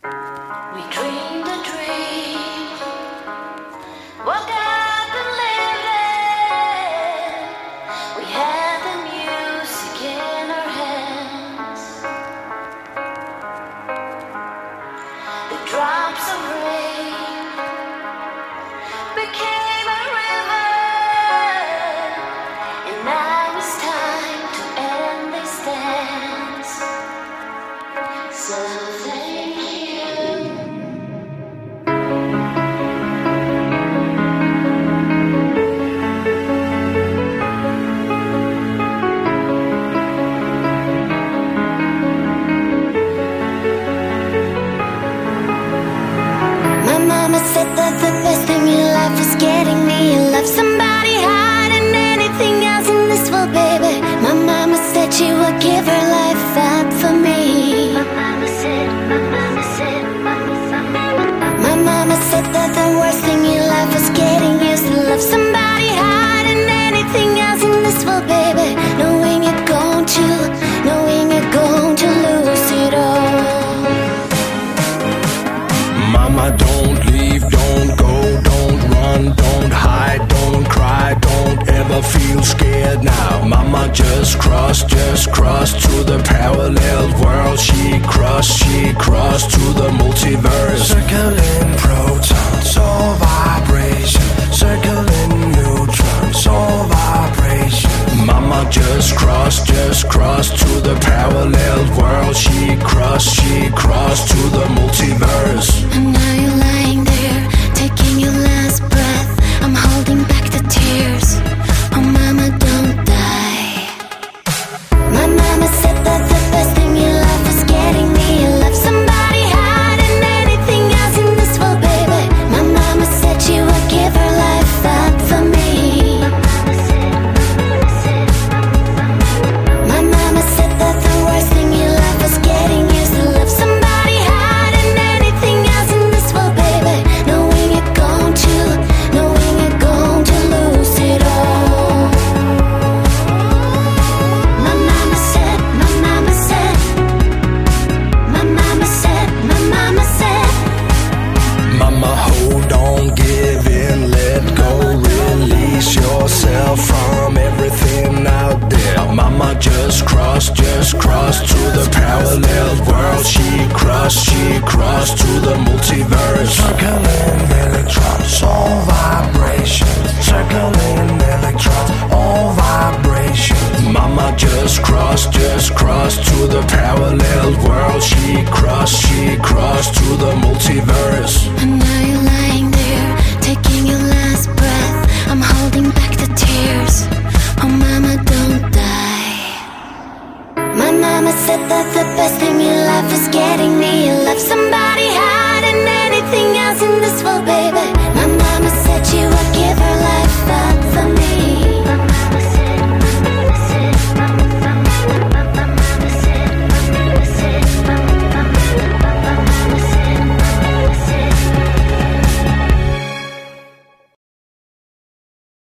We dreamed a dream, woke up and lived it. We had the music in our hands, the drops of rain became a river, and now it's time to end this dance. So thank you. My mama said that the best thing in life is getting me in love. Somebody higher than anything else in this world, baby. My mama said she would give her life up for me. My mama said that the worst thing in life was getting used to love somebody higher than anything else in this world, baby. Knowing you're going to lose it all. Mama, don't leave, don't go, don't run, don't hide, don't cry, don't ever feel scared now. Mama, just cross to the parallel world. She crossed to the multiverse. Circling protons, all vibration. Circling neutrons, all vibration. Mama, just cross to the parallel world. She crossed to the multiverse. And now you're lying there, taking your last breath. I'm holding back the tears. Oh mama, don't die. My mama said that the best thing in life is getting me in love. Somebody higher than anything else in this world, baby. My mama said she would give her life up for me. My mama said that the worst thing in life was getting used to love somebody higher than anything else in this world, baby. Knowing you're going to lose it all. My mama said, my mama said, my mama said, my mama said. Mama, hold on, give in, let go, release yourself from everything out there. Mama, just cross to the parallel world. She crossed to the multiverse. Circling electrons, all vibrations. Circling electrons, all vibrations. Mama, just cross to the parallel world. She crossed to the multiverse. And now you're lying there, taking your last breath. I'm holding back the tears. Oh mama, don't die. My mama said that the best thing in life is getting me in love. Somebody